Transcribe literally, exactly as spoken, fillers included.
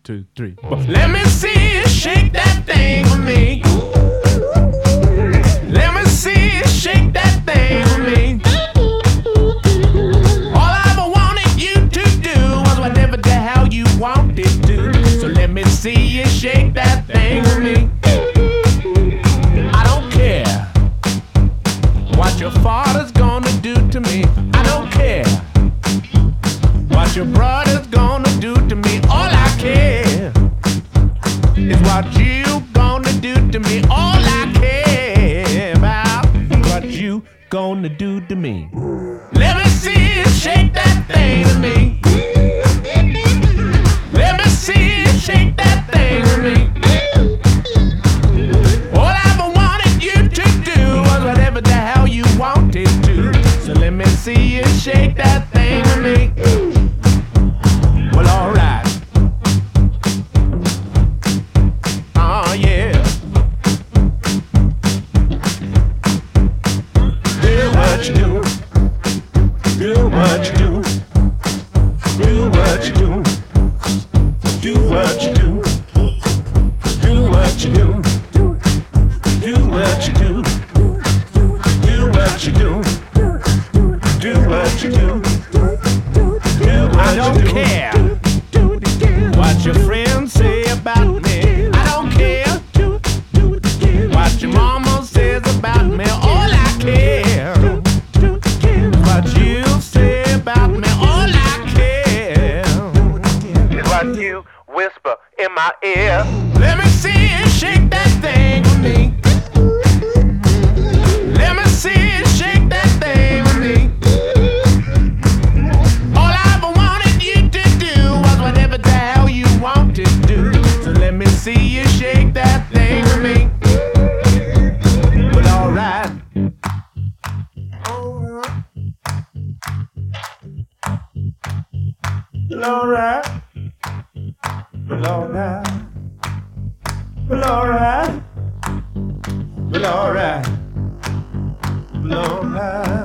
two, three, four. Let me see you shake that thing for me. Let me see you shake that thing for me. All I ever wanted you to do was whatever the hell you wanted to. So let me see you shake that thing for me. I don't care what your father's gonna do to me. I don't care what your brother's gonna do to me. All I care is what you gonna do to me. All I care about is what you gonna do to me. Let me see you shake that thing to me. Let me see you shake that thing to me. All I ever wanted you to do was whatever the hell you wanted to. So let me see you shake that thing to me. Well, alright. Oh, yeah. Do what you do. Do what you do. Do what you do. Do what you do. Do what you do. Do what you do. Do what you do. Do what you do. I don't care what your friends say about me. I don't care what your mama says about me. All I care is what you say about me. All I care is what you whisper in my ear. Let me see you shake that thing for me. Let me see you shake that thing for me. All I ever wanted you to do was whatever the hell you wanted to do. So let me see you shake that thing for me. Well, alright. Well, alright. Well, alright. Well, alright. Well, alright. Well, alright.